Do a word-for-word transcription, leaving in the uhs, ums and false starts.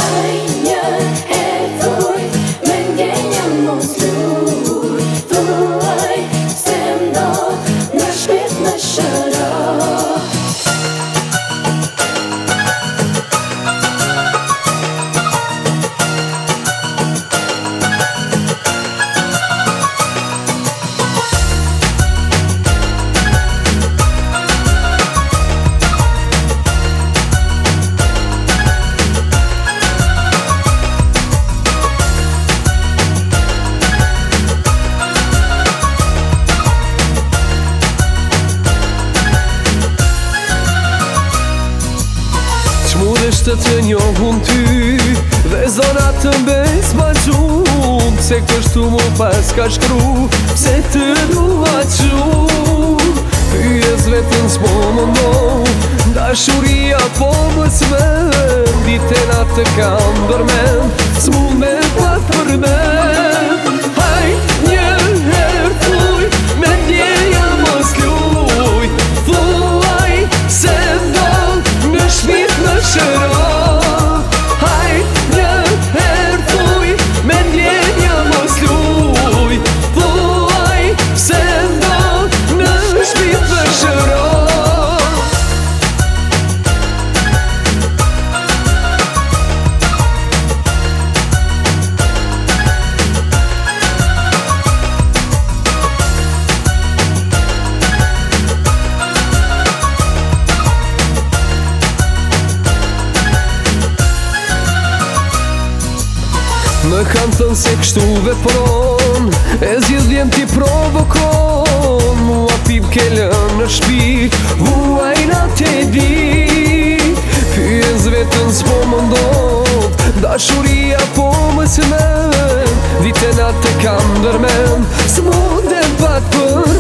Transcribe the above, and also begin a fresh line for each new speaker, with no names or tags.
Haj një herë thuj, me ndjenja mos luj. Thuaj se mdo në shpirt më shëro.
Ç'mundesh të të njohun ty dhe zonat të mbes ma gjumë. Se kështu mu pas ka shkru, pse të dua qumë. Pyes vetën s'po mundon, dashuria po më s'men. Dite natë kam dërmen, s'munde pat përmen. Haj një herë thuj, me ndjenja mos luj. Thuaj se mdo në shpirt më shëro. Haj një herë thuj, me ndjenja mos luj. Thuaj se mdo në shpirt më shëro. Më kam thënë se kështu vepron, e zgjidhjen ti provokon. Mua pip ke lënë në shpi, vuaj na te di. Pyes vetën s'po më ndodh, dashuria po më s'men. Dite natë kam dërmen, s'munde pat për